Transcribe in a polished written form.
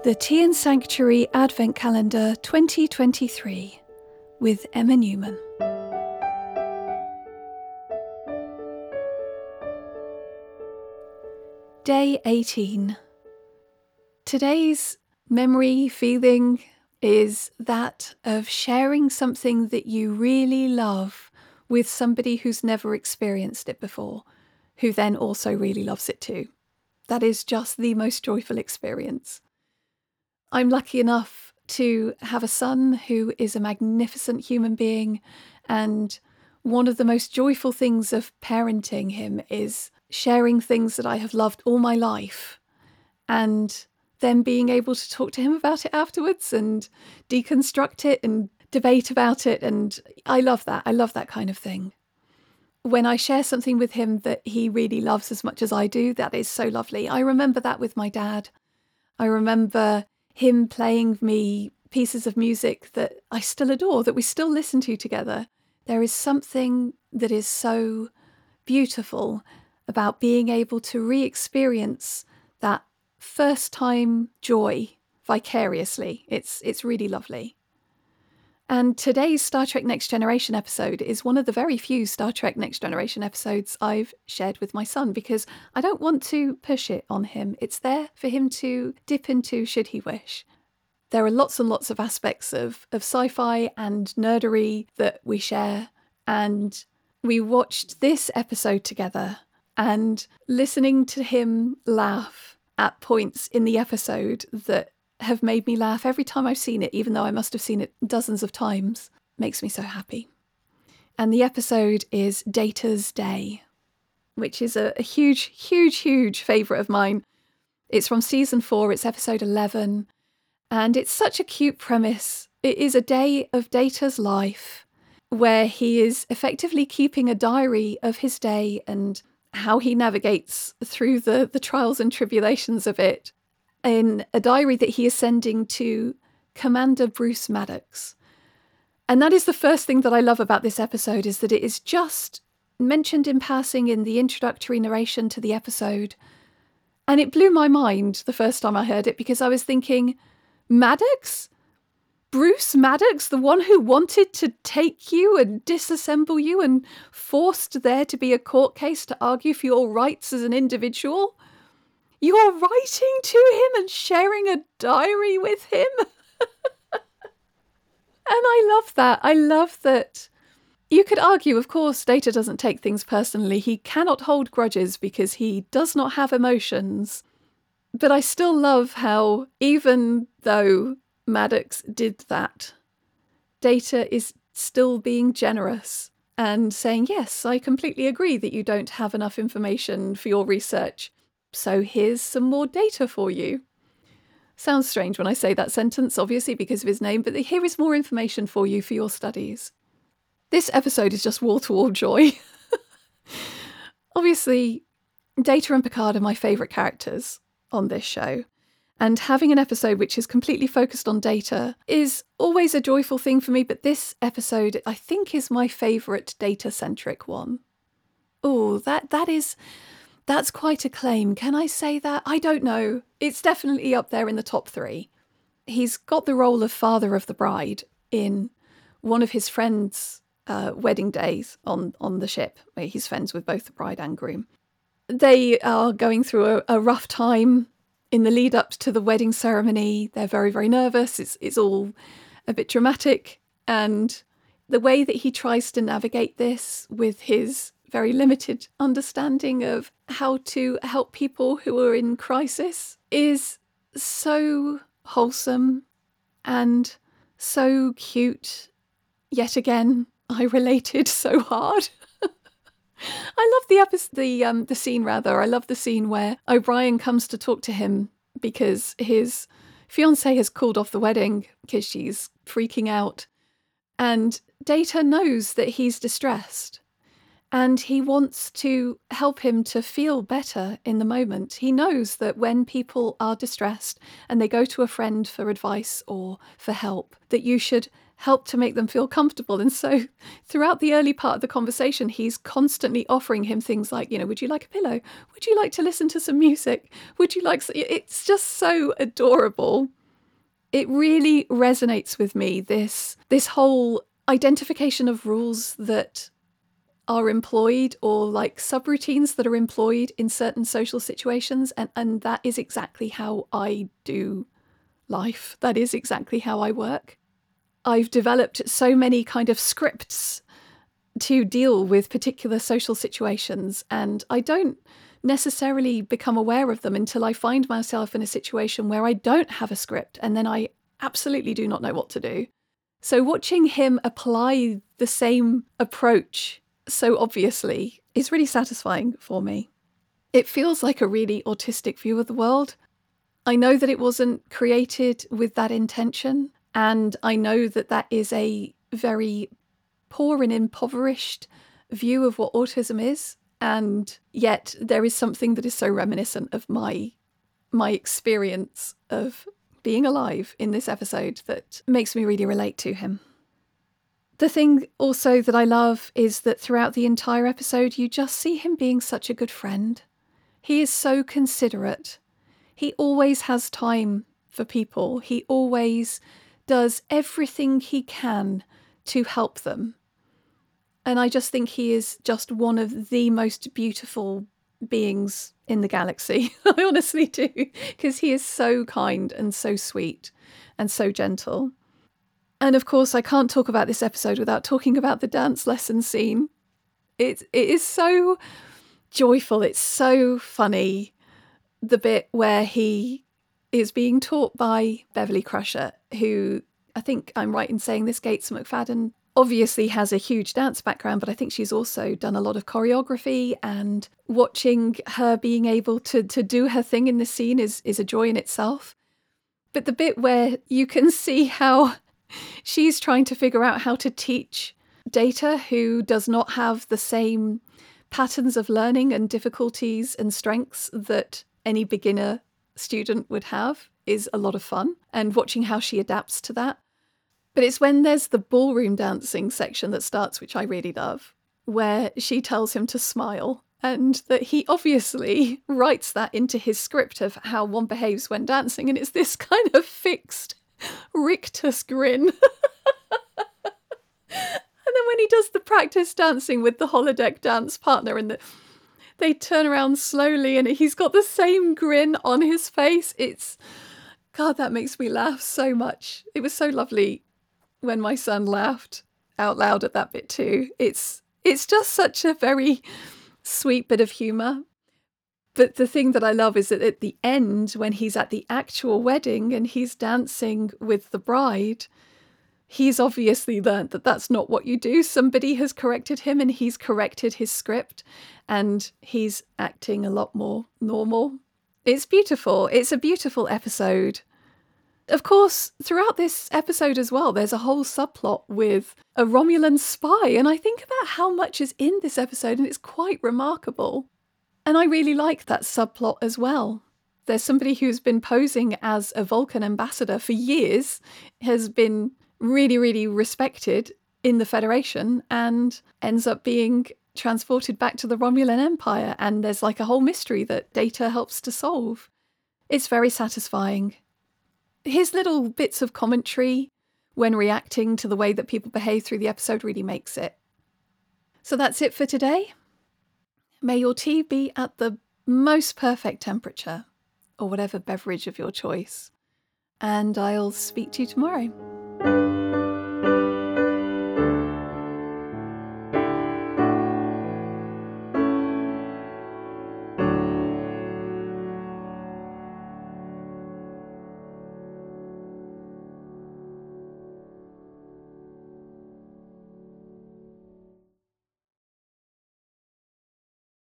The Tea and Sanctuary Advent Calendar 2023 with Emma Newman. Day 18. Today's memory feeling is that of sharing something that you really love with somebody who's never experienced it before, who then also really loves it too. That is just the most joyful experience. I'm lucky enough to have a son who is a magnificent human being, and one of the most joyful things of parenting him is sharing things that I have loved all my life and then being able to talk to him about it afterwards and deconstruct it and debate about it. And I love that. I love that kind of thing. When I share something with him that he really loves as much as I do, that is so lovely. I remember that with my dad. I remember him playing me pieces of music that I still adore, that we still listen to together. There is something that is so beautiful about being able to re-experience that first time joy vicariously. It's really lovely. And today's Star Trek Next Generation episode is one of the very few Star Trek Next Generation episodes I've shared with my son because I don't want to push it on him. It's there for him to dip into should he wish. There are lots and lots of aspects of sci-fi and nerdery that we share, and we watched this episode together, and listening to him laugh at points in the episode that have made me laugh every time I've seen it, even though I must have seen it dozens of times, makes me so happy. And the episode is Data's Day, which is a huge, huge, huge favourite of mine. It's from season 4, it's episode 11, and it's such a cute premise. It is a day of Data's life where he is effectively keeping a diary of his day and how he navigates through the trials and tribulations of it, in a diary that he is sending to Commander Bruce Maddox. And that is the first thing that I love about this episode, is that it is just mentioned in passing in the introductory narration to the episode. And it blew my mind the first time I heard it, because I was thinking, Maddox? Bruce Maddox, the one who wanted to take you and disassemble you and forced there to be a court case to argue for your rights as an individual? You're writing to him and sharing a diary with him? And I love that. I love that. You could argue, of course, Data doesn't take things personally. He cannot hold grudges because he does not have emotions. But I still love how, even though Maddox did that, Data is still being generous and saying, yes, I completely agree that you don't have enough information for your research. So here's some more data for you. Sounds strange when I say that sentence, obviously because of his name, but here is more information for you for your studies. This episode is just wall-to-wall joy. Obviously, Data and Picard are my favourite characters on this show, and having an episode which is completely focused on Data is always a joyful thing for me, but this episode I think is my favourite Data-centric one. Oh, that's quite a claim. Can I say that? I don't know. It's definitely up there in the top 3. He's got the role of father of the bride in one of his friends' wedding days on the ship, where he's friends with both the bride and groom. They are going through a rough time in the lead up to the wedding ceremony. They're very, very nervous. It's all a bit dramatic. And the way that he tries to navigate this with his very limited understanding of how to help people who are in crisis is so wholesome and so cute. Yet again, I related so hard. I love the scene rather. I love the scene where O'Brien comes to talk to him because his fiancée has called off the wedding because she's freaking out. And Data knows that he's distressed. And he wants to help him to feel better in the moment. He knows that when people are distressed and they go to a friend for advice or for help, that you should help to make them feel comfortable. And so throughout the early part of the conversation, he's constantly offering him things like, would you like a pillow? Would you like to listen to some music? Would you like... It's just so adorable. It really resonates with me, this whole identification of rules that are employed, or like subroutines that are employed in certain social situations. And that is exactly how I do life. That is exactly how I work. I've developed so many kind of scripts to deal with particular social situations, and I don't necessarily become aware of them until I find myself in a situation where I don't have a script, and then I absolutely do not know what to do. So watching him apply the same approach so obviously is really satisfying for me. It feels like a really autistic view of the world. I know that it wasn't created with that intention, and I know that that is a very poor and impoverished view of what autism is, and yet there is something that is so reminiscent of my experience of being alive in this episode that makes me really relate to him. The thing also that I love is that throughout the entire episode, you just see him being such a good friend. He is so considerate. He always has time for people. He always does everything he can to help them. And I just think he is just one of the most beautiful beings in the galaxy. I honestly do, because he is so kind and so sweet and so gentle. And of course, I can't talk about this episode without talking about the dance lesson scene. It is so joyful. It's so funny. The bit where he is being taught by Beverly Crusher, who, I think I'm right in saying this, Gates McFadden, obviously has a huge dance background, but I think she's also done a lot of choreography, and watching her being able to do her thing in this scene is a joy in itself. But the bit where you can see how she's trying to figure out how to teach Data, who does not have the same patterns of learning and difficulties and strengths that any beginner student would have, is a lot of fun, and watching how she adapts to that. But it's when there's the ballroom dancing section that starts, which I really love, where she tells him to smile, and that he obviously writes that into his script of how one behaves when dancing, and it's this kind of fixed rictus grin. And then when he does the practice dancing with the holodeck dance partner, and they turn around slowly and he's got the same grin on his face. God, that makes me laugh so much. It was so lovely when my son laughed out loud at that bit too. It's just such a very sweet bit of humour. But the thing that I love is that at the end, when he's at the actual wedding and he's dancing with the bride, he's obviously learnt that that's not what you do. Somebody has corrected him, and he's corrected his script, and he's acting a lot more normal. It's beautiful. It's a beautiful episode. Of course, throughout this episode as well, there's a whole subplot with a Romulan spy, and I think about how much is in this episode, and it's quite remarkable. And I really like that subplot as well. There's somebody who's been posing as a Vulcan ambassador for years, has been really, really respected in the Federation, and ends up being transported back to the Romulan Empire, and there's like a whole mystery that Data helps to solve. It's very satisfying. His little bits of commentary when reacting to the way that people behave through the episode really makes it. So that's it for today. May your tea be at the most perfect temperature, or whatever beverage of your choice, and I'll speak to you tomorrow.